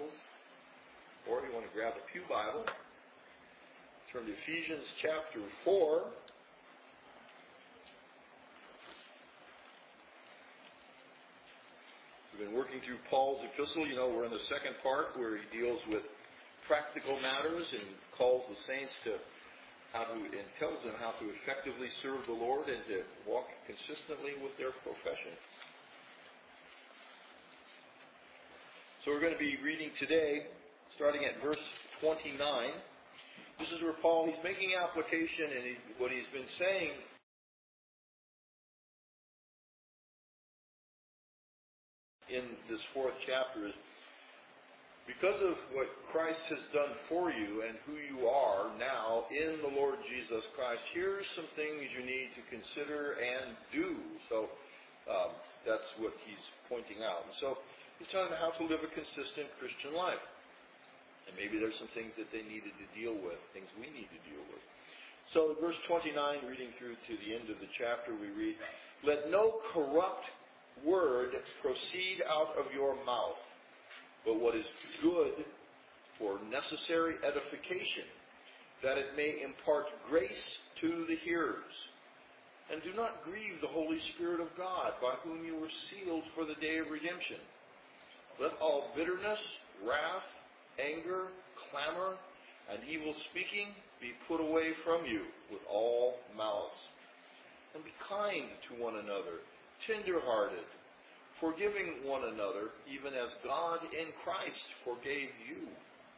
Bibles, or you want to grab a pew Bible, turn to Ephesians chapter 4. We've been working through Paul's epistle. You know, we're in the second part where he deals with practical matters and calls the saints to and tells them how to effectively serve the Lord and to walk consistently with their profession. So we're going to be reading today, starting at verse 29. This is where Paul, he's making application, and what he's been saying in this fourth chapter is, because of what Christ has done for you and who you are now in the Lord Jesus Christ, here's some things you need to consider and do. So that's what he's pointing out. And so he's telling them how to live a consistent Christian life. And maybe there's some things that they needed to deal with, things we need to deal with. So verse 29, reading through to the end of the chapter, we read, "Let no corrupt word proceed out of your mouth, but what is good for necessary edification, that it may impart grace to the hearers. And do not grieve the Holy Spirit of God, by whom you were sealed for the day of redemption. Let all bitterness, wrath, anger, clamor, and evil speaking be put away from you with all malice. And be kind to one another, tender-hearted, forgiving one another, even as God in Christ forgave you."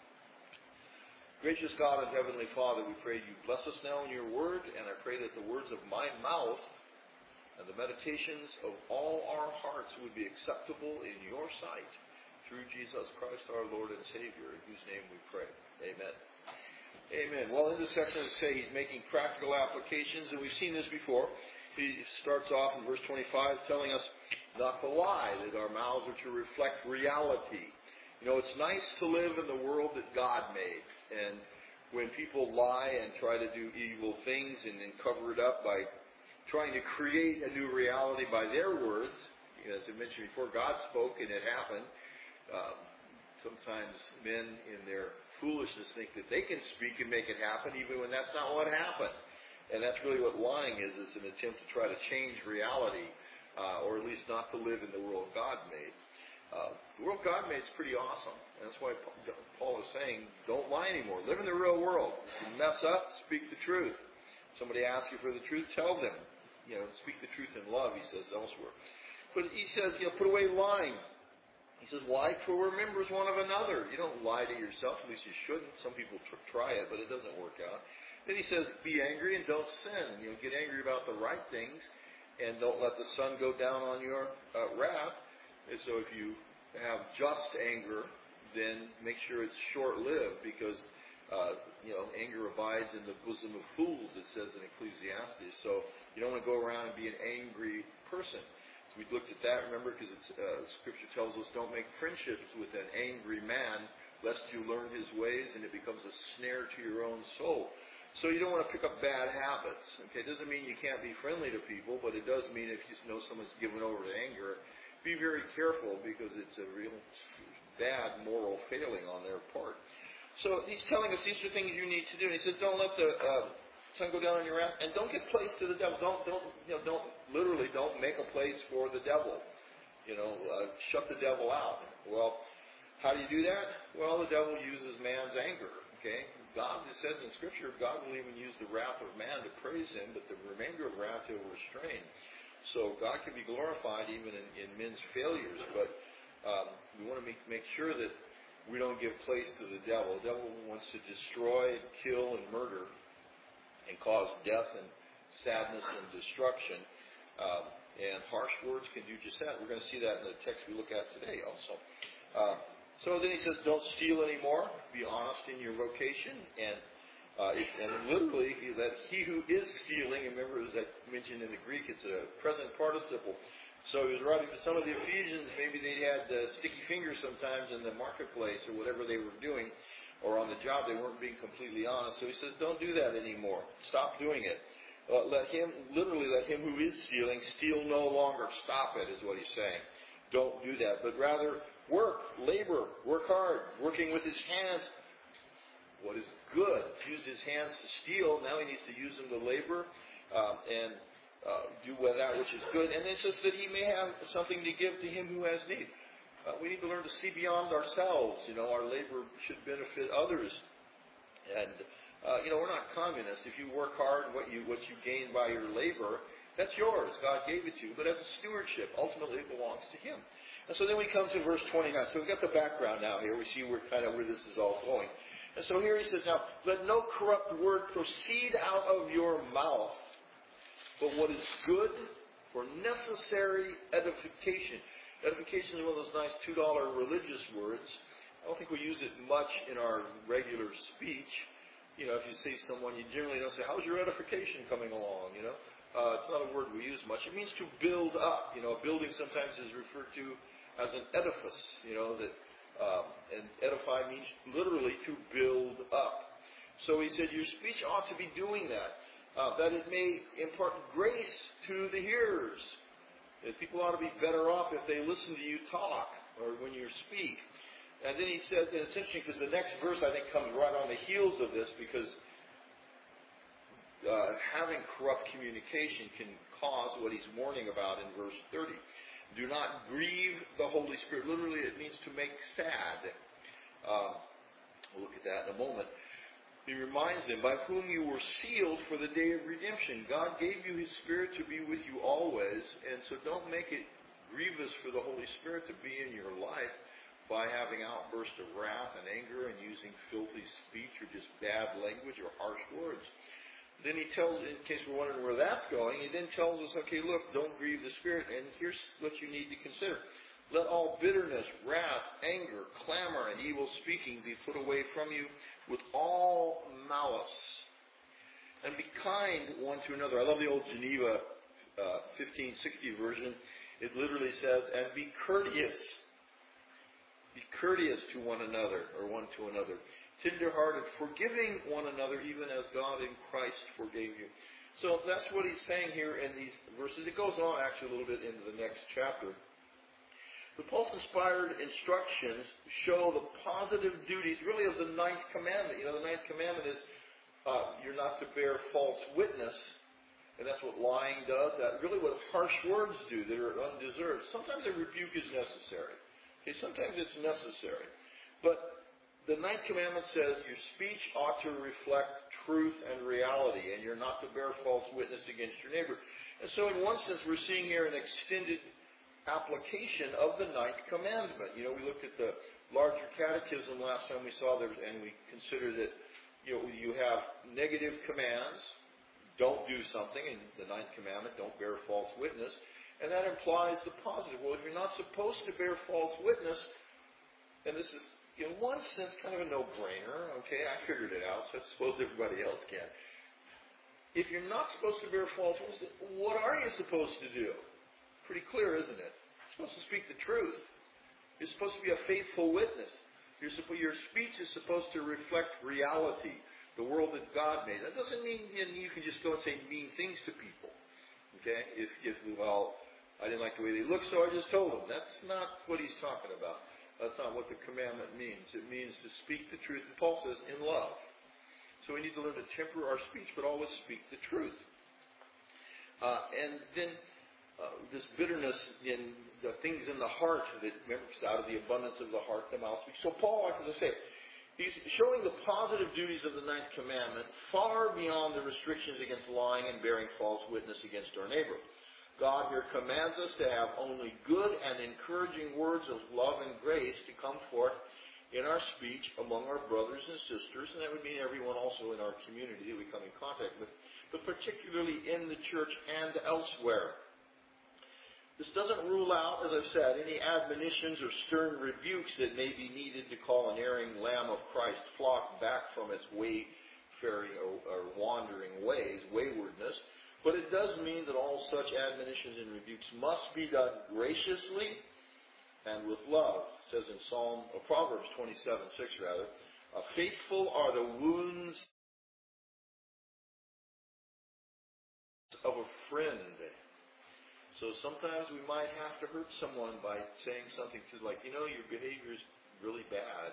Gracious God and Heavenly Father, we pray you bless us now in your word, and I pray that the words of my mouth and the meditations of all our hearts would be acceptable in your sight, through Jesus Christ our Lord and Savior, in whose name we pray. Amen. Amen. Well, in this section, as I say, he's making practical applications, and we've seen this before. He starts off in verse 25 telling us not to lie, that our mouths are to reflect reality. You know, it's nice to live in the world that God made. And when people lie and try to do evil things and then cover it up by trying to create a new reality by their words, as I mentioned before, God spoke and it happened. Sometimes men in their foolishness think that they can speak and make it happen even when that's not what happened. And that's really what lying is. It's an attempt to try to change reality, or at least not to live in the world God made. The world God made is pretty awesome. And that's why Paul is saying, don't lie anymore. Live in the real world. If you mess up, speak the truth. Somebody asks you for the truth, tell them. You know, speak the truth in love, he says elsewhere. But he says, put away lying. He says, why? For we're members one of another. You don't lie to yourself, at least you shouldn't. Some people try it, but it doesn't work out. Then he says, be angry and don't sin. Get angry about the right things, and don't let the sun go down on your wrath. And so if you have just anger, then make sure it's short-lived, because anger abides in the bosom of fools, it says in Ecclesiastes. So you don't want to go around and be an angry person. So we looked at that, remember, because Scripture tells us don't make friendships with an angry man, lest you learn his ways and it becomes a snare to your own soul. So you don't want to pick up bad habits. Okay, it doesn't mean you can't be friendly to people, but it does mean if you know someone's given over to anger, be very careful, because it's a real bad moral failing on their part. So he's telling us these are things you need to do. And he says, don't let the sun go down on your wrath, and don't give place to the devil. Don't make a place for the devil. Shut the devil out. Well, how do you do that? Well, the devil uses man's anger. Okay, God, it says in Scripture, God will even use the wrath of man to praise him, but the remainder of wrath he'll restrain. So God can be glorified even in men's failures, but we want to make sure that we don't give place to the devil. The devil wants to destroy, kill, and murder, and cause death and sadness and destruction. And harsh words can do just that. We're going to see that in the text we look at today also. So then he says, don't steal anymore. Be honest in your vocation. And literally, that he who is stealing, remember, as I mentioned in the Greek, it's a present participle. So he was writing to some of the Ephesians, maybe they had sticky fingers sometimes in the marketplace or whatever they were doing, or on the job, they weren't being completely honest. So he says, don't do that anymore. Stop doing it. Let him who is stealing, steal no longer. Stop it, is what he's saying. Don't do that, but rather work work hard, working with his hands what is good. Use his hands to steal. Now he needs to use them to labor and do that which is good. And it's just that he may have something to give to him who has need. We need to learn to see beyond ourselves. Our labor should benefit others. And, we're not communists. If you work hard, what you gain by your labor, that's yours. God gave it to you. But as a stewardship, ultimately it belongs to him. And so then we come to verse 29. So we've got the background now here. We see where this is all going. And so here he says, now, let no corrupt word proceed out of your mouth, but what is good for necessary edification. Edification is one of those nice $2 religious words. I don't think we use it much in our regular speech. If you see someone, you generally don't say, how's your edification coming along, It's not a word we use much. It means to build up. A building sometimes is referred to as an edifice, and edify means literally to build up. So he said, your speech ought to be doing that it may impart grace to the hearers. That people ought to be better off if they listen to you talk or when you speak. And then he said, and it's interesting because the next verse I think comes right on the heels of this, because having corrupt communication can cause what he's warning about in verse 30. Do not grieve the Holy Spirit. Literally, it means to make sad. We'll look at that in a moment. He reminds them, by whom you were sealed for the day of redemption. God gave you His Spirit to be with you always, and so don't make it grievous for the Holy Spirit to be in your life by having outbursts of wrath and anger and using filthy speech or just bad language or harsh words. Then he tells, in case we're wondering where that's going, he then tells us, okay, look, don't grieve the Spirit, and here's what you need to consider. Let all bitterness, wrath, anger, clamor, and evil speaking be put away from you with all malice. And be kind one to another. I love the old Geneva 1560 version. It literally says, and be courteous. Be courteous to one another, or one to another. Tender-hearted, forgiving one another, even as God in Christ forgave you. So that's what he's saying here in these verses. It goes on actually a little bit into the next chapter. The Paul's inspired instructions show the positive duties, really, of the ninth commandment. The ninth commandment is you're not to bear false witness, and that's what lying does. That's really what harsh words do that are undeserved. Sometimes a rebuke is necessary. Okay, sometimes it's necessary. But the ninth commandment says your speech ought to reflect truth and reality, and you're not to bear false witness against your neighbor. And so in one sense, we're seeing here an extended application of the ninth commandment. We looked at the larger catechism last time we saw there, and we considered that you have negative commands, don't do something, and the ninth commandment, don't bear false witness. And that implies the positive. Well, if you're not supposed to bear false witness, and this is, in one sense, kind of a no-brainer, okay? I figured it out, so I suppose everybody else can. If you're not supposed to bear false witness, what are you supposed to do? Pretty clear, isn't it? You're supposed to speak the truth. You're supposed to be a faithful witness. Your speech is supposed to reflect reality, the world that God made. That doesn't mean you can just go and say mean things to people. Okay? I didn't like the way they looked, so I just told them. That's not what he's talking about. That's not what the commandment means. It means to speak the truth. And Paul says, in love. So we need to learn to temper our speech, but always speak the truth. And then this bitterness in the things in the heart, that remember, out of the abundance of the heart, the mouth speaks. So Paul, like as I say, he's showing the positive duties of the ninth commandment far beyond the restrictions against lying and bearing false witness against our neighbor. God here commands us to have only good and encouraging words of love and grace to come forth in our speech among our brothers and sisters, and that would mean everyone also in our community that we come in contact with, but particularly in the church and elsewhere. This doesn't rule out, as I've said, any admonitions or stern rebukes that may be needed to call an erring lamb of Christ's flock back from its wayfaring or wandering ways, waywardness. But it does mean that all such admonitions and rebukes must be done graciously and with love. It says in Proverbs 27:6 rather, faithful are the wounds of a friend. So sometimes we might have to hurt someone by saying something to, like, your behavior is really bad.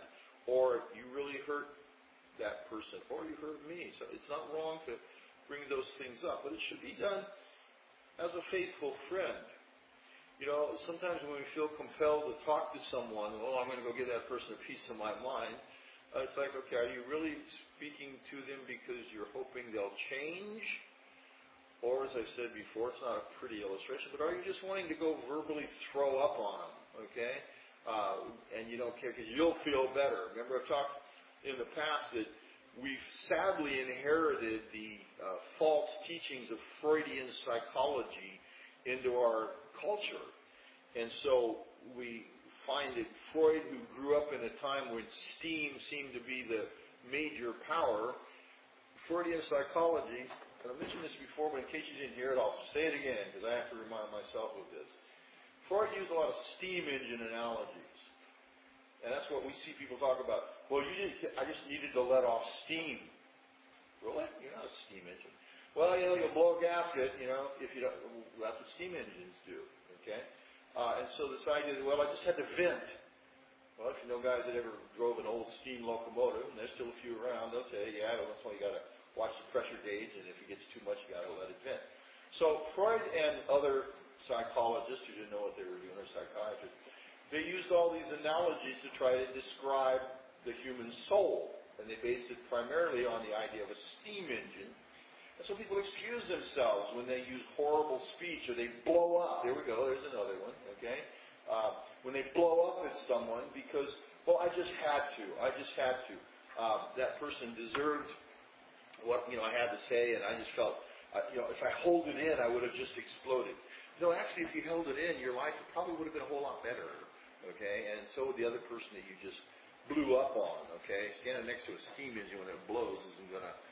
or you really hurt that person, or you hurt me. So it's not wrong to bring those things up, but it should be done as a faithful friend. Sometimes when we feel compelled to talk to someone, I'm going to go give that person a piece of my mind. It's like, okay, are you really speaking to them because you're hoping they'll change? Or, as I said before, it's not a pretty illustration, but are you just wanting to go verbally throw up on them, okay? And you don't care because you'll feel better. Remember, I've talked in the past that we've sadly inherited the false teachings of Freudian psychology into our culture. And so we find that Freud, who grew up in a time when steam seemed to be the major power, Freudian psychology, and I mentioned this before, but in case you didn't hear it, I'll say it again because I have to remind myself of this. Freud used a lot of steam engine analogies. And that's what we see people talk about. Well, I just needed to let off steam. Really? You're not a steam engine. Well, you'll blow a gasket, if you don't. That's what steam engines do, okay? And so this idea that, I just had to vent. Well, if you know guys that ever drove an old steam locomotive, and there's still a few around, they'll tell you, that's why you got to watch the pressure gauge, and if it gets too much, you got to let it vent. So Freud and other psychologists who didn't know what they were doing, or psychiatrists, they used all these analogies to try to describe the human soul, and they based it primarily on the idea of a steam engine. And so people excuse themselves when they use horrible speech or they blow up. There we go, there's another one, okay? When they blow up at someone because, I just had to. That person deserved what, I had to say, and I just felt, if I hold it in, I would have just exploded. No, actually, if you held it in, your life probably would have been a whole lot better, okay? And so would the other person that you just blew up on, okay? Standing next to a steam engine when it blows isn't going to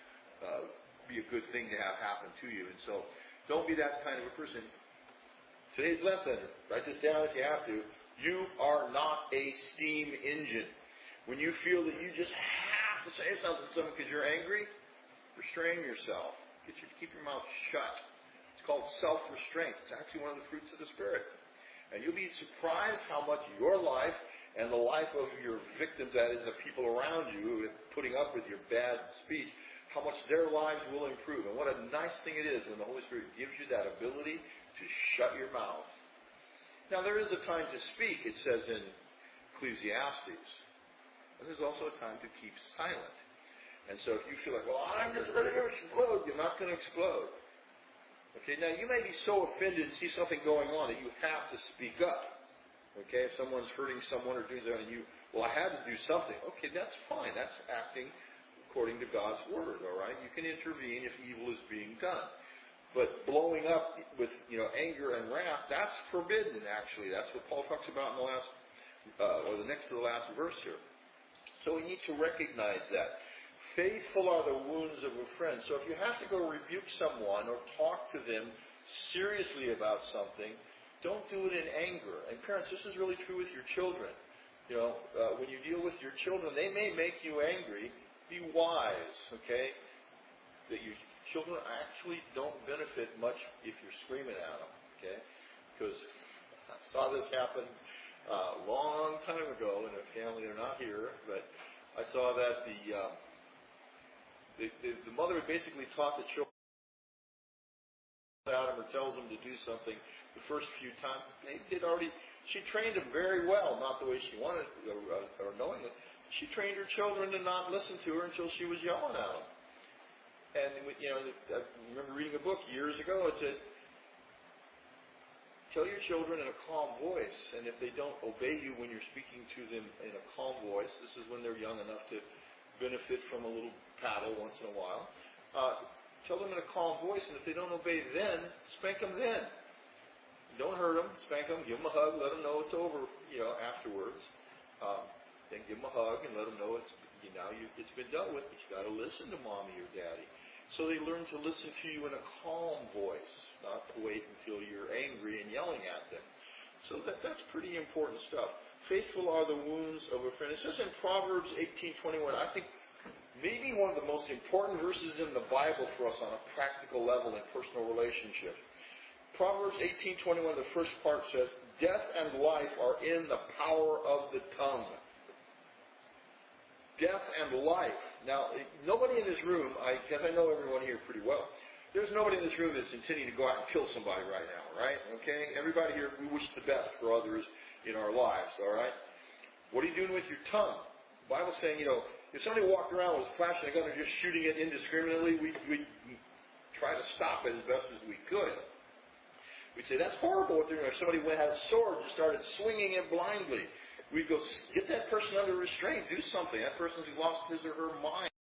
be a good thing to have happen to you. And so don't be that kind of a person. Today's lesson, write this down if you have to. You are not a steam engine. When you feel that you just have to say something to someone because you're angry, restrain yourself. Keep your mouth shut. It's called self-restraint. It's actually one of the fruits of the Spirit. And you'll be surprised how much your life and the life of your victims, that is the people around you, putting up with your bad speech, how much their lives will improve. And what a nice thing it is when the Holy Spirit gives you that ability to shut your mouth. Now, there is a time to speak, it says in Ecclesiastes. And there's also a time to keep silent. And so if you feel like, I'm just ready to explode, you're not going to explode. Okay, now you may be so offended and see something going on that you have to speak up. Okay, if someone's hurting someone or doing something and you, I had to do something. Okay, that's fine. That's acting according to God's Word, all right? You can intervene if evil is being done. But blowing up with, anger and wrath, that's forbidden, actually. That's what Paul talks about in the last, the next to the last verse here. So we need to recognize that. Faithful are the wounds of a friend. So if you have to go rebuke someone or talk to them seriously about something, don't do it in anger. And parents, this is really true with your children. When you deal with your children, they may make you angry. Be wise, okay? That your children actually don't benefit much if you're screaming at them, okay? Because I saw this happen a long time ago in a family. They're not here, but I saw that the mother basically taught the children at him or tells them to do something the first few times. She trained them very well, not the way she wanted or knowingly. She trained her children to not listen to her until she was yelling at them. And, I remember reading a book years ago. It said, tell your children in a calm voice, and if they don't obey you when you're speaking to them in a calm voice, this is when they're young enough to benefit from a little paddle once in a while. Tell them in a calm voice, and if they don't obey then, spank them then. Don't hurt them, spank them, give them a hug, let them know it's over, afterwards. Then give them a hug and let them know it's been dealt with, but you got to listen to mommy or daddy. So they learn to listen to you in a calm voice, not to wait until you're angry and yelling at them. So that's pretty important stuff. Faithful are the wounds of a friend. It says in Proverbs 18:21, I think maybe one of the most important verses in the Bible for us on a practical level in personal relationships. Proverbs 18:21, the first part says, death and life are in the power of the tongue. death and life. Now, nobody in this room, because I know everyone here pretty well, there's nobody in this room that's intending to go out and kill somebody right now, right? Okay? Everybody here, we wish the best for others in our lives, all right? What are you doing with your tongue? The Bible's saying, if somebody walked around with a flashing gun and just shooting it indiscriminately, we'd try to stop it as best as we could. We'd say, that's horrible what they're doing. If somebody had a sword and started swinging it blindly, we'd go, get that person under restraint. Do something. That person's lost his or her mind.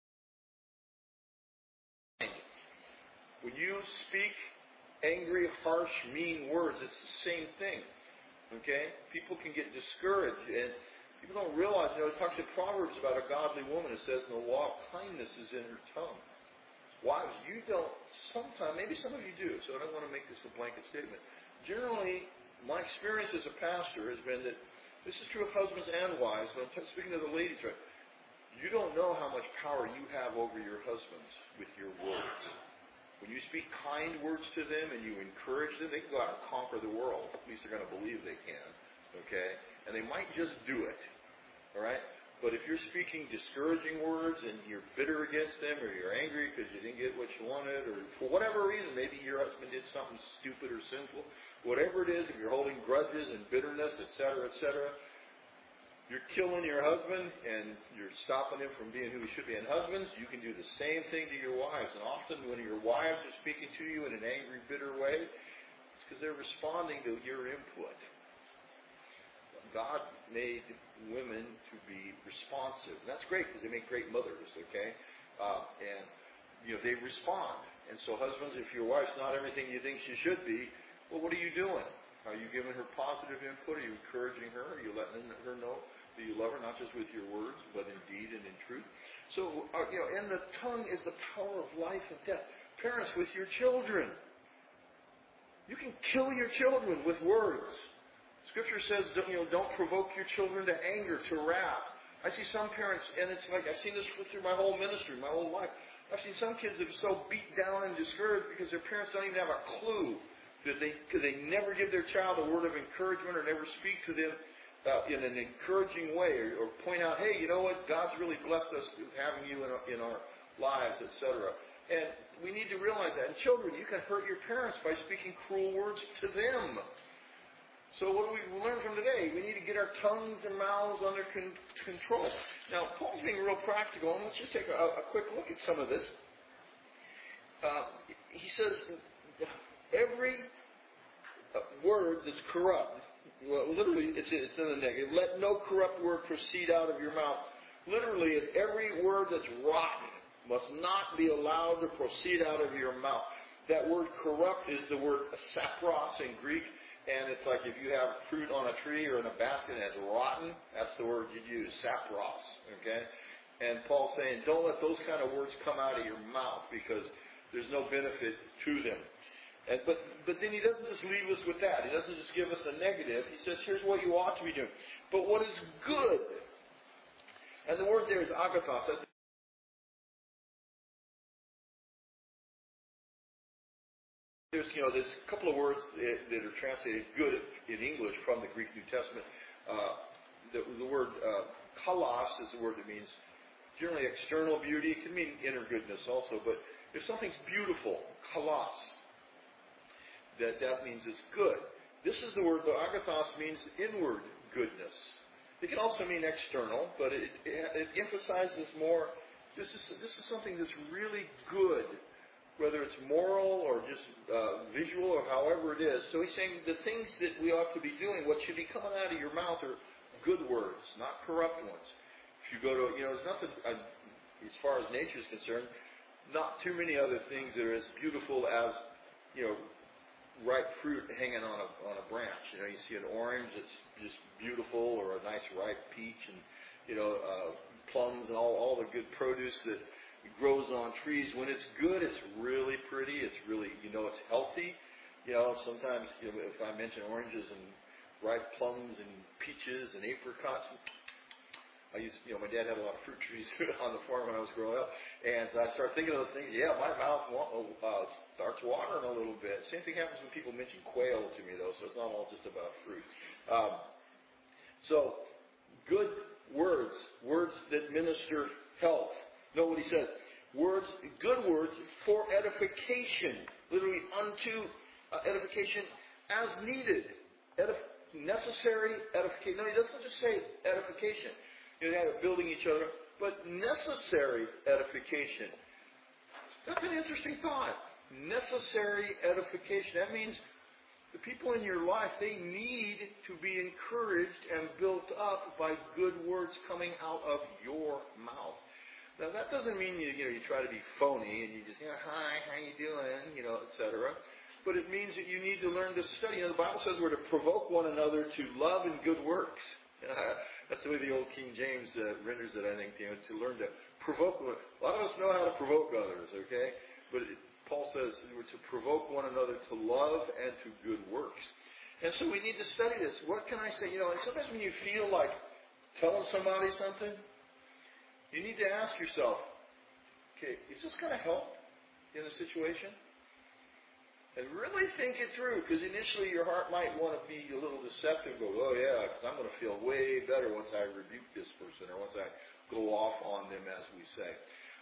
When you speak angry, harsh, mean words, it's the same thing. Okay? People can get discouraged. And people don't realize, it talks in Proverbs about a godly woman. It says, the law of kindness is in her tongue. Wives, you don't, sometimes, maybe some of you do, so I don't want to make this a blanket statement. Generally, my experience as a pastor has been that this is true of husbands and wives, but I'm speaking to the ladies, right? You don't know how much power you have over your husbands with your words. When you speak kind words to them and you encourage them, they can go out and conquer the world. At least they're going to believe they can. Okay? And they might just do it. All right? But if you're speaking discouraging words and you're bitter against them or you're angry because you didn't get what you wanted or for whatever reason, maybe your husband did something stupid or sinful, whatever it is, if you're holding grudges and bitterness, etc., you're killing your husband and you're stopping him from being who he should be. And husbands, you can do the same thing to your wives. And often when your wives are speaking to you in an angry, bitter way, it's because they're responding to your input. God made women to be responsive. And that's great because they make great mothers, okay? And they respond. And so husbands, if your wife's not everything you think she should be, well, what are you doing? Are you giving her positive input? Are you encouraging her? Are you letting her know that you love her, not just with your words, but in deed and in truth? So, and the tongue is the power of life and death. Parents, with your children, you can kill your children with words. Scripture says, don't provoke your children to anger, to wrath. I see some parents, and it's like, I've seen this through my whole ministry, my whole life. I've seen some kids that are so beat down and discouraged because their parents don't even have a clue. Because they never give their child a word of encouragement or never speak to them in an encouraging way or point out, hey, you know what, God's really blessed us with having you in our lives, etc. And we need to realize that. And children, you can hurt your parents by speaking cruel words to them. So what do we learn from today? We need to get our tongues and mouths under control. Now, Paul's being real practical, and let's just take a quick look at some of this. He says, every word that's corrupt, well, literally, it's in the negative. Let no corrupt word proceed out of your mouth. Literally, it's every word that's rotten must not be allowed to proceed out of your mouth. That word corrupt is the word sapros in Greek. And it's like if you have fruit on a tree or in a basket and it's rotten, that's the word you'd use, sapros, okay? And Paul's saying, don't let those kind of words come out of your mouth because there's no benefit to them. But then he doesn't just leave us with that. He doesn't just give us a negative. He says, here's what you ought to be doing. But what is good? And the word there is agathos. There's a couple of words that are translated good in English from the Greek New Testament. The word kalos is the word that means generally external beauty. It can mean inner goodness also. But if something's beautiful, kalos, that means it's good. This is the word, the agathos means inward goodness. It can also mean external, but it emphasizes more, this is something that's really good, whether it's moral or just visual or however it is. So he's saying the things that we ought to be doing, what should be coming out of your mouth are good words, not corrupt ones. If you go to, there's nothing, as far as nature is concerned, not too many other things that are as beautiful as, ripe fruit hanging on a branch. You see an orange that's just beautiful, or a nice ripe peach, and plums and all the good produce that grows on trees. When it's good, it's really pretty. It's really, it's healthy. Sometimes if I mention oranges and ripe plums and peaches and apricots, my dad had a lot of fruit trees on the farm when I was growing up, and I start thinking of those things. Yeah, my mouth starts watering a little bit. Same thing happens when people mention quail to me, though, so it's not all just about fruit. So, good words that minister health. Know what he says? Words, good words for edification. Literally unto edification as needed. Necessary edification. No, he doesn't just say edification. You know, building each other, but necessary edification. That's an interesting thought. Necessary edification. That means the people in your life, they need to be encouraged and built up by good words coming out of your mouth. Now, that doesn't mean you try to be phony and you just, hi, how you doing, etc. But it means that you need to learn to study. The Bible says we're to provoke one another to love and good works. That's the way the old King James renders it, I think, to learn to provoke. A lot of us know how to provoke others, okay? But Paul says we're to provoke one another to love and to good works. And so we need to study this. What can I say? And sometimes when you feel like telling somebody something, you need to ask yourself, okay, is this going to help in the situation? And really think it through, because initially your heart might want to be a little deceptive, go, oh yeah, because I'm going to feel way better once I rebuke this person, or once I go off on them, as we say.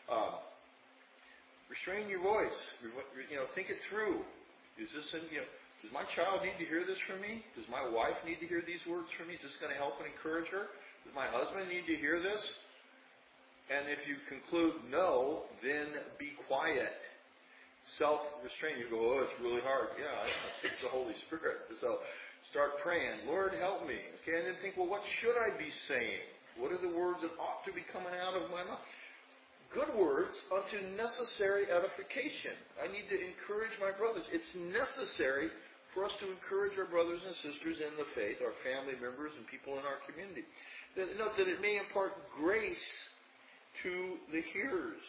Restrain your voice. Think it through. Is this, does my child need to hear this from me? Does my wife need to hear these words from me? Is this going to help and encourage her? Does my husband need to hear this? And if you conclude no, then be quiet. Self-restraint. You go, oh, it's really hard. Yeah, it's the Holy Spirit. So start praying, Lord, help me. Okay, and then think, well, what should I be saying? What are the words that ought to be coming out of my mouth? Good words unto necessary edification. I need to encourage my brothers. It's necessary for us to encourage our brothers and sisters in the faith, our family members and people in our community. Note that it may impart grace to the hearers.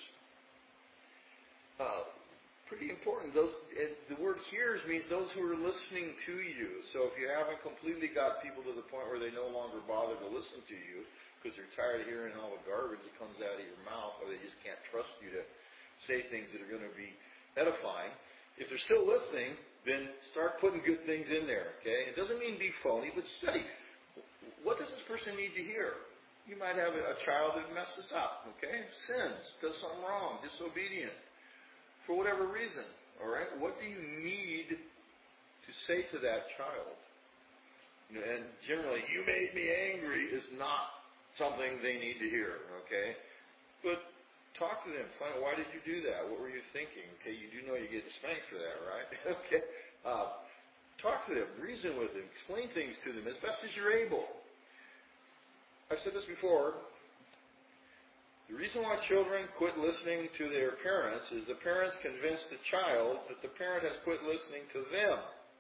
Pretty important. The word hearers means those who are listening to you. So if you haven't completely got people to the point where they no longer bother to listen to you because they're tired of hearing all the garbage that comes out of your mouth, or they just can't trust you to say things that are going to be edifying, if they're still listening, then start putting good things in there. Okay? It doesn't mean be phony, but study. What does this person need to hear? You might have a child that messes up, okay? Sins, does something wrong, disobedient, for whatever reason, all right? What do you need to say to that child? And generally, you made me angry is not something they need to hear, okay? But talk to them. Find out, why did you do that? What were you thinking? Okay, you do know you get spanked for that, right? Okay. Talk to them. Reason with them. Explain things to them as best as you're able. I've said this before. The reason why children quit listening to their parents is the parents convince the child that the parent has quit listening to them.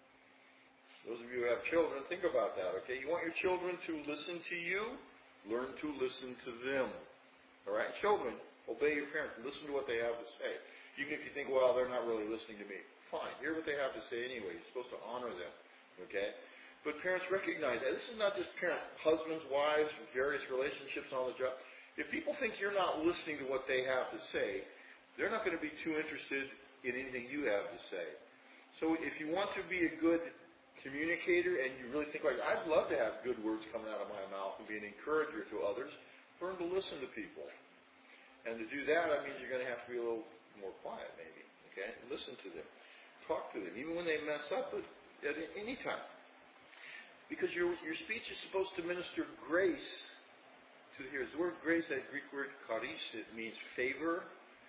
Those of you who have children, think about that, okay? You want your children to listen to you? Learn to listen to them. All right? Children, obey your parents. Listen to what they have to say. Even if you think, well, they're not really listening to me. Fine. Hear what they have to say anyway. You're supposed to honor them. Okay? But parents recognize that. This is not just parents. Husbands, wives, various relationships on the job. If people think you're not listening to what they have to say, they're not going to be too interested in anything you have to say. So if you want to be a good communicator and you really think, like, I'd love to have good words coming out of my mouth and be an encourager to others, learn to listen to people. And to do that, that means you're going to have to be a little more quiet, maybe. Okay? Listen to them. Talk to them, even when they mess up at any time. Because your speech is supposed to minister grace to the hearers. The word grace, that Greek word charis, it means favor.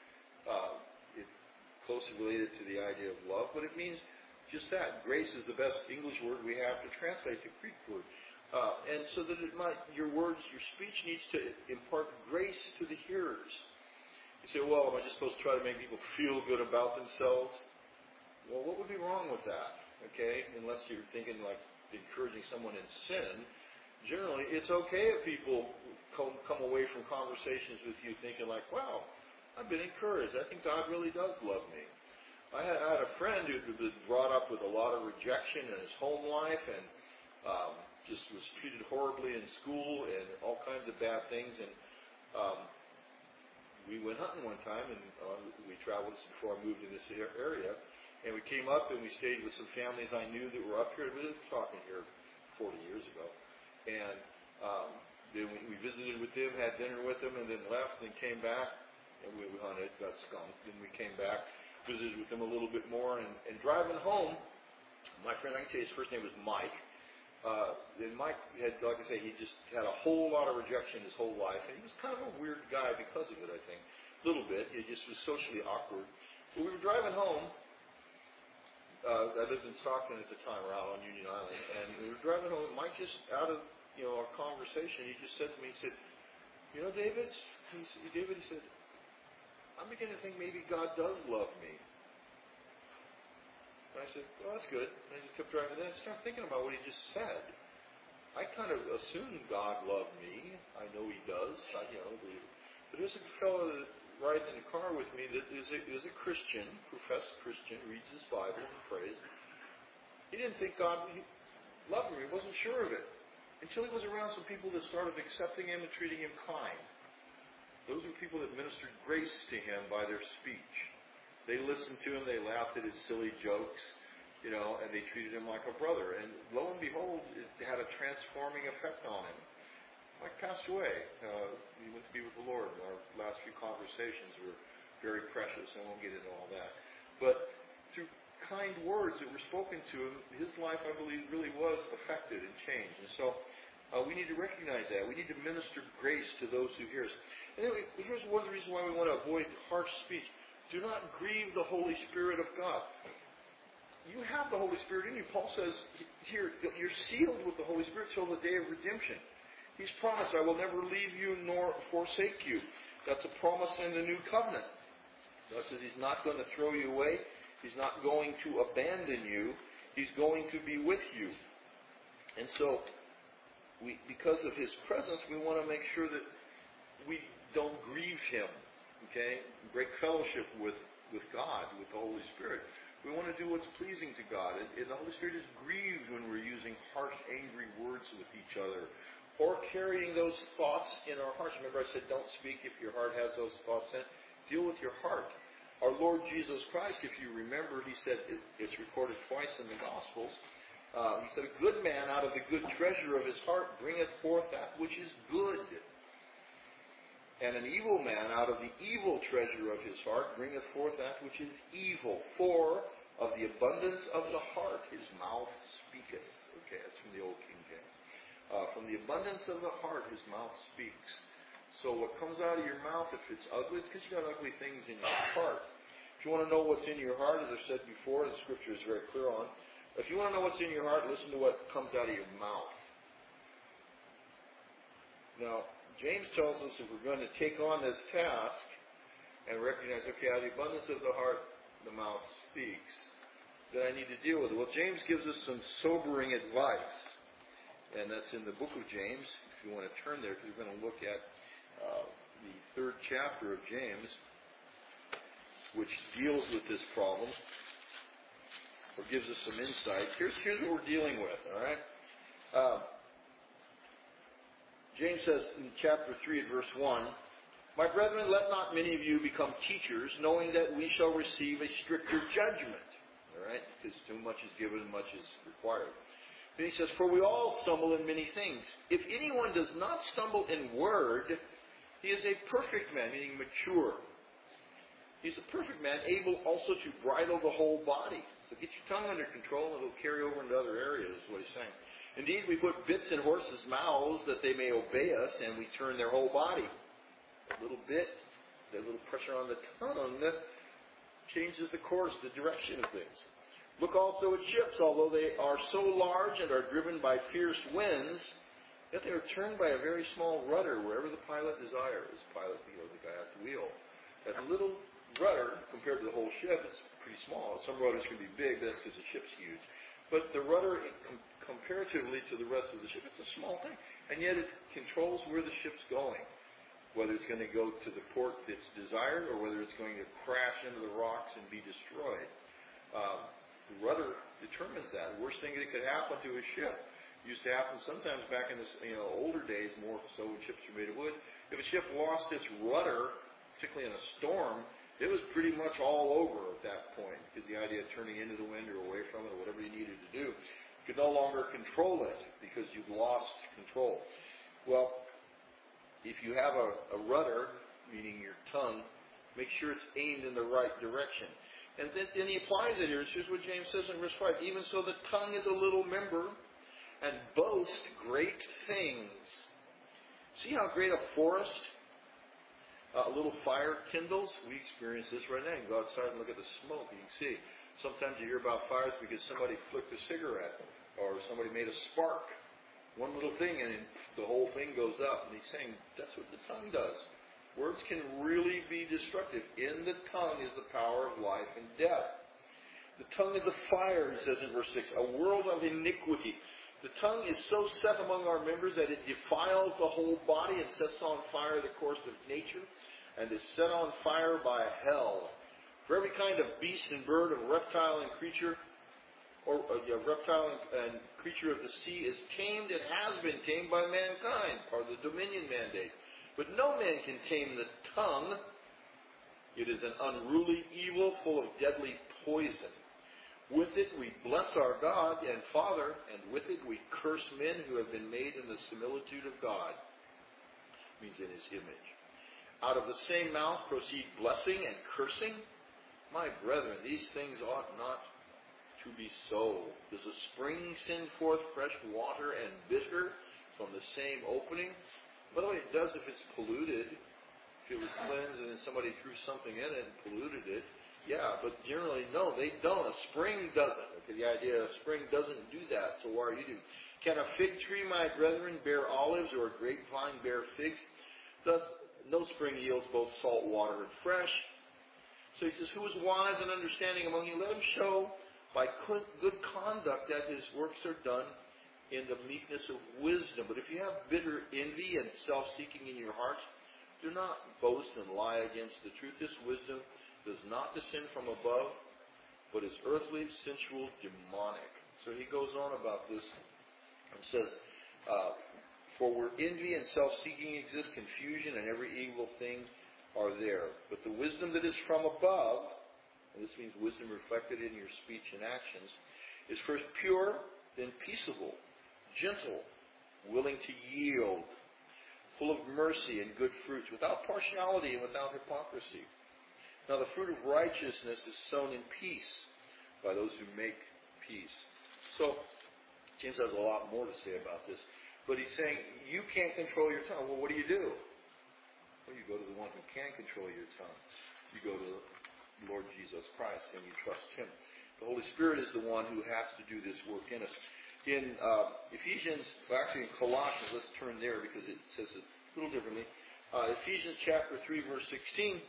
It's closely related to the idea of love, but it means just that. Grace is the best English word we have to translate the Greek word. And so that your speech needs to impart grace to the hearers. You say, well, am I just supposed to try to make people feel good about themselves? Well, what would be wrong with that? Okay? Unless you're thinking like encouraging someone in sin. Generally, it's okay if people come away from conversations with you thinking like, wow, I've been encouraged. I think God really does love me. I had a friend who had been brought up with a lot of rejection in his home life and just was treated horribly in school and all kinds of bad things. And we went hunting one time, and we traveled before I moved in this area. And we came up and we stayed with some families I knew that were up here. We were talking here 40 years ago. And Then we visited with them, had dinner with them, and then left, and came back. And we hunted, got skunked. Then we came back, visited with them a little bit more, and driving home, my friend, I can tell you his first name was Mike. And Mike had, like I say, he just had a whole lot of rejection his whole life, and he was kind of a weird guy because of it, I think. A little bit. He just was socially awkward. But we were driving home. I lived in Stockton at the time, or out on Union Island, and we were driving home. Mike just, out of our conversation, he just said to me, he said, David, he said, I'm beginning to think maybe God does love me. And I said, well, that's good. And I just kept driving. Then I started thinking about what he just said. I kind of assumed God loved me. I know he does. But there's a fellow riding in the car with me that is a Christian, professed Christian, reads his Bible and prays. He didn't think God loved him. He wasn't sure of it. Until he was around some people that started accepting him and treating him kind. Those were people that ministered grace to him by their speech. They listened to him, they laughed at his silly jokes, and they treated him like a brother. And lo and behold, it had a transforming effect on him. Mike passed away. He went to be with the Lord. Our last few conversations were very precious. I won't get into all that. But through kind words that were spoken to him, his life, I believe, really was affected and changed. And so we need to recognize that. We need to minister grace to those who hear us. And anyway, here's one of the reasons why we want to avoid harsh speech. Do not grieve the Holy Spirit of God. You have the Holy Spirit in you. Paul says here, you're sealed with the Holy Spirit till the day of redemption. He's promised, I will never leave you nor forsake you. That's a promise in the new covenant. God says He's not going to throw you away. He's not going to abandon you. He's going to be with you. And so, because of His presence, we want to make sure that we don't grieve Him. Okay? Break fellowship with God, with the Holy Spirit. We want to do what's pleasing to God. And the Holy Spirit is grieved when we're using harsh, angry words with each other. Or carrying those thoughts in our hearts. Remember I said, don't speak if your heart has those thoughts in it. Deal with your heart. Our Lord Jesus Christ, if you remember, He said, it's recorded twice in the Gospels, He said, a good man out of the good treasure of his heart bringeth forth that which is good. And an evil man out of the evil treasure of his heart bringeth forth that which is evil. For of the abundance of the heart his mouth speaketh. Okay, that's from the old King James. From the abundance of the heart his mouth speaks. So what comes out of your mouth, if it's ugly, it's because you got ugly things in your heart. If you want to know what's in your heart, as I said before, the Scripture is very clear on, if you want to know what's in your heart, listen to what comes out of your mouth. Now, James tells us if we're going to take on this task and recognize, okay, out of the abundance of the heart, the mouth speaks, then I need to deal with it. Well, James gives us some sobering advice, and that's in the book of James, if you want to turn there, because we're going to look at the 3rd chapter of James, which deals with this problem, or gives us some insight. Here's what we're dealing with, all right? James says in chapter 3 at verse 1, My brethren, let not many of you become teachers, knowing that we shall receive a stricter judgment. All right? Because too much is given, much is required. Then he says, For we all stumble in many things. If anyone does not stumble in word, he is a perfect man, meaning mature. He's a perfect man, able also to bridle the whole body. So get your tongue under control and it'll carry over into other areas, is what he's saying. Indeed, we put bits in horses' mouths that they may obey us, and we turn their whole body. A little bit, the little pressure on the tongue changes the course, the direction of things. Look also at ships, although they are so large and are driven by fierce winds, yet they are turned by a very small rudder wherever the pilot desires. Pilot, the guy at the wheel. That little rudder, compared to the whole ship, is pretty small. Some rudders can be big, that's because the ship's huge. But the rudder, comparatively to the rest of the ship, it's a small thing. And yet it controls where the ship's going. Whether it's going to go to the port that's desired or whether it's going to crash into the rocks and be destroyed. The rudder determines that. The worst thing that could happen to a ship used to happen sometimes back in the older days, more so when ships were made of wood. If a ship lost its rudder, particularly in a storm, it was pretty much all over at that point, because the idea of turning into the wind or away from it or whatever you needed to do, you could no longer control it because you've lost control. Well, if you have a rudder, meaning your tongue, make sure it's aimed in the right direction. And then he applies it here. Here's what James says in verse 5. Even so the tongue is a little member, and boasts great things. See how great a forest a little fire kindles? We experience this right now. You can go outside and look at the smoke. You can see. Sometimes you hear about fires because somebody flicked a cigarette or somebody made a spark. One little thing and the whole thing goes up. And he's saying that's what the tongue does. Words can really be destructive. In the tongue is the power of life and death. The tongue is a fire, he says in verse 6, a world of iniquity. The tongue is so set among our members that it defiles the whole body and sets on fire the course of nature, and is set on fire by hell. For every kind of beast and bird and reptile and creature, reptile and creature of the sea is tamed and has been tamed by mankind, part of the dominion mandate. But no man can tame the tongue. It is an unruly evil full of deadly poison. With it we bless our God and Father, and with it we curse men who have been made in the similitude of God. Means in His image. Out of the same mouth proceed blessing and cursing. My brethren, these things ought not to be so. Does a spring send forth fresh water and bitter from the same opening? By the way, it does if it's polluted. If it was cleansed and then somebody threw something in it and polluted it. Yeah, but generally, no, they don't. A spring doesn't. Okay, the idea of a spring doesn't do that, so why are you doing? Can a fig tree, my brethren, bear olives, or a grapevine bear figs? Thus, no spring yields both salt water and fresh. So he says, who is wise and understanding among you? Let him show by good conduct that his works are done in the meekness of wisdom. But if you have bitter envy and self-seeking in your hearts, do not boast and lie against the truth. This wisdom does not descend from above, but is earthly, sensual, demonic. So he goes on about this and says, for where envy and self-seeking exist, confusion and every evil thing are there. But the wisdom that is from above, and this means wisdom reflected in your speech and actions, is first pure, then peaceable, gentle, willing to yield, full of mercy and good fruits, without partiality and without hypocrisy. Now the fruit of righteousness is sown in peace by those who make peace. So, James has a lot more to say about this. But he's saying, you can't control your tongue. Well, what do? Well, you go to the one who can control your tongue. You go to the Lord Jesus Christ and you trust Him. The Holy Spirit is the one who has to do this work in us. In Ephesians, actually in Colossians, let's turn there because it says it a little differently. Ephesians chapter 3, verse 16.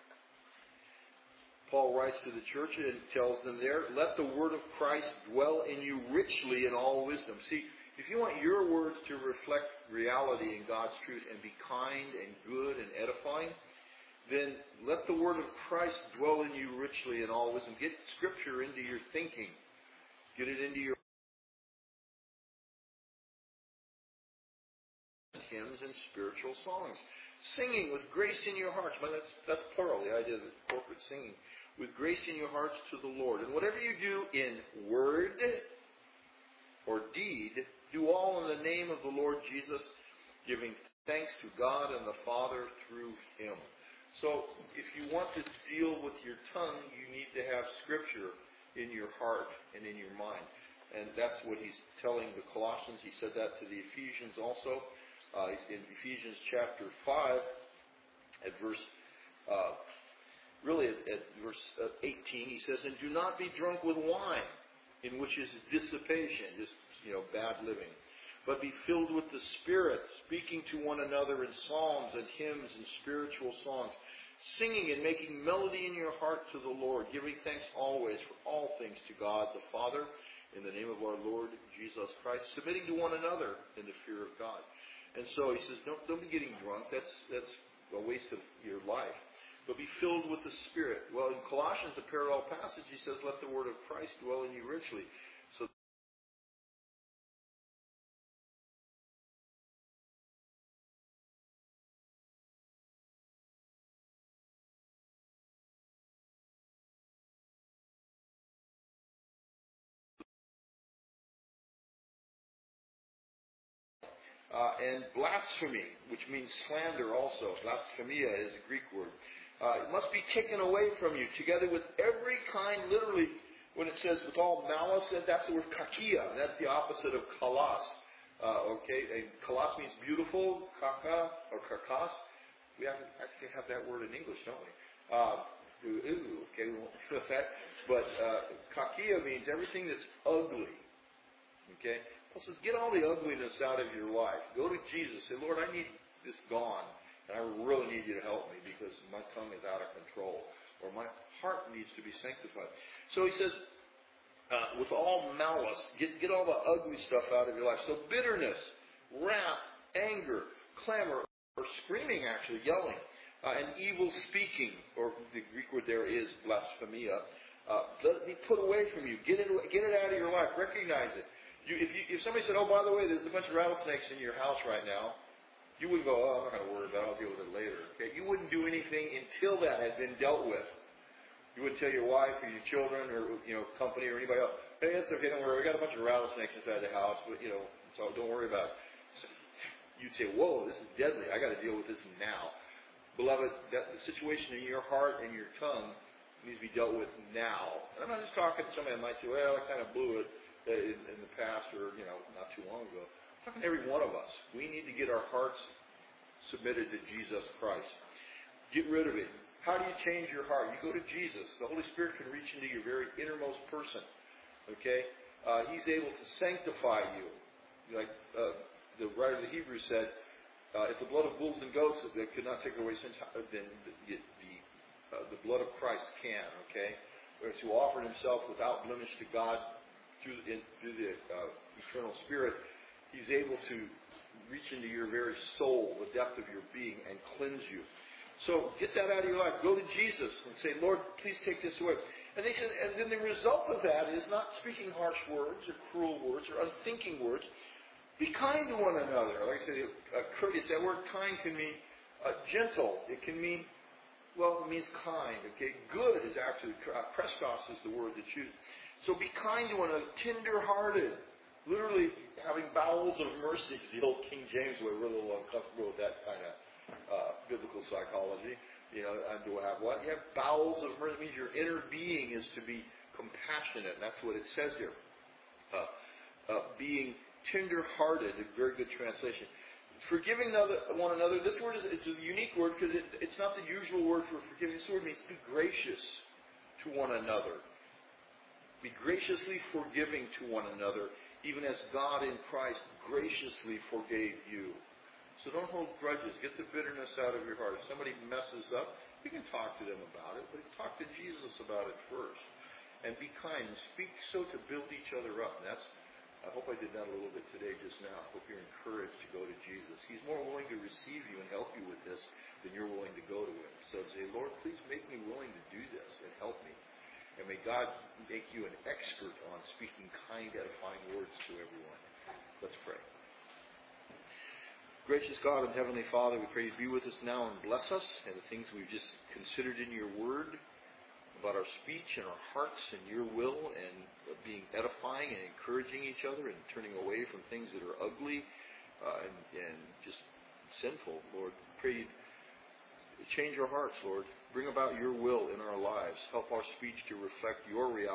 Paul writes to the church and tells them there, let the word of Christ dwell in you richly in all wisdom. See, if you want your words to reflect reality in God's truth and be kind and good and edifying, then let the word of Christ dwell in you richly in all wisdom. Get Scripture into your thinking. Get it into your hymns and spiritual songs. Singing with grace in your hearts. Well, that's plural, the idea of corporate singing. With grace in your hearts to the Lord. And whatever you do in word or deed, do all in the name of the Lord Jesus, giving thanks to God and the Father through Him. So, if you want to deal with your tongue, you need to have Scripture in your heart and in your mind. And that's what he's telling the Colossians. He said that to the Ephesians also. In Ephesians chapter 5, at verse, at verse 18, he says, and do not be drunk with wine, in which is dissipation, just, bad living. But be filled with the Spirit, speaking to one another in psalms and hymns and spiritual songs, singing and making melody in your heart to the Lord, giving thanks always for all things to God the Father, in the name of our Lord Jesus Christ, submitting to one another in the fear of God. And so he says, don't be getting drunk. That's a waste of your life. But be filled with the Spirit. Well, in Colossians, the parallel passage, he says, let the word of Christ dwell in you richly. So and blasphemy, which means slander also. Blasphemia is a Greek word. It must be taken away from you, together with every kind, literally, when it says with all malice, that's the word kakia. That's the opposite of kalas. And kalas means beautiful, kaka, or karkas. We actually have that word in English, don't we? We won't do that. But kakia means everything that's ugly. Okay? Paul says, get all the ugliness out of your life. Go to Jesus. Say, Lord, I need this gone. And I really need you to help me because my tongue is out of control. Or my heart needs to be sanctified. So he says, with all malice, get all the ugly stuff out of your life. So bitterness, wrath, anger, clamor, or screaming actually, yelling, and evil speaking, or the Greek word there is blasphemia. Let it be put away from you. Get it out of your life. Recognize it. If somebody said, oh, by the way, there's a bunch of rattlesnakes in your house right now, you wouldn't go, oh, I'm not going to worry about it. I'll deal with it later. Okay? You wouldn't do anything until that had been dealt with. You wouldn't tell your wife or your children or company or anybody else, hey, it's okay, don't worry. We got a bunch of rattlesnakes inside the house, but so don't worry about it. So you'd say, whoa, this is deadly. I got to deal with this now. Beloved, the situation in your heart and your tongue needs to be dealt with now. And I'm not just talking to somebody that might say, well, I kind of blew it in the past or, not too long ago. I'm talking to every one of us. We need to get our hearts submitted to Jesus Christ. Get rid of it. How do you change your heart? You go to Jesus. The Holy Spirit can reach into your very innermost person. Okay? He's able to sanctify you. Like the writer of the Hebrews said, if the blood of bulls and goats that could not take away sins, then the blood of Christ can. Okay? Whereas who offered himself without blemish to God through the eternal Spirit, he's able to reach into your very soul, the depth of your being, and cleanse you. So get that out of your life. Go to Jesus and say, Lord, please take this away. And then the result of that is not speaking harsh words or cruel words or unthinking words. Be kind to one another. Like I said, courteous. That word kind can mean gentle. It can mean, it means kind. Okay, good is actually prestos is the word that's used. So be kind to one another, tender-hearted. Literally having bowels of mercy, is the old King James way. We're a little uncomfortable with that kind of biblical psychology. And do I have what? You have bowels of mercy. It means your inner being is to be compassionate. That's what it says here. Being tender-hearted, a very good translation. Forgiving one another. This word it's a unique word because it's not the usual word for forgiving. This word means be gracious to one another. Be graciously forgiving to one another, even as God in Christ graciously forgave you. So don't hold grudges. Get the bitterness out of your heart. If somebody messes up, you can talk to them about it, but talk to Jesus about it first. And be kind. And speak so to build each other up. And I hope I did that a little bit today just now. I hope you're encouraged to go to Jesus. He's more willing to receive you and help you with this than you're willing to go to Him. So say, Lord, please make me willing to do this and help me. And may God make you an expert on speaking kind, edifying words to everyone. Let's pray. Gracious God and Heavenly Father, we pray you be with us now and bless us and the things we've just considered in your word about our speech and our hearts and your will and being edifying and encouraging each other and turning away from things that are ugly and just sinful. Lord, pray you change our hearts, Lord. Bring about your will in our lives. Help our speech to reflect your reality.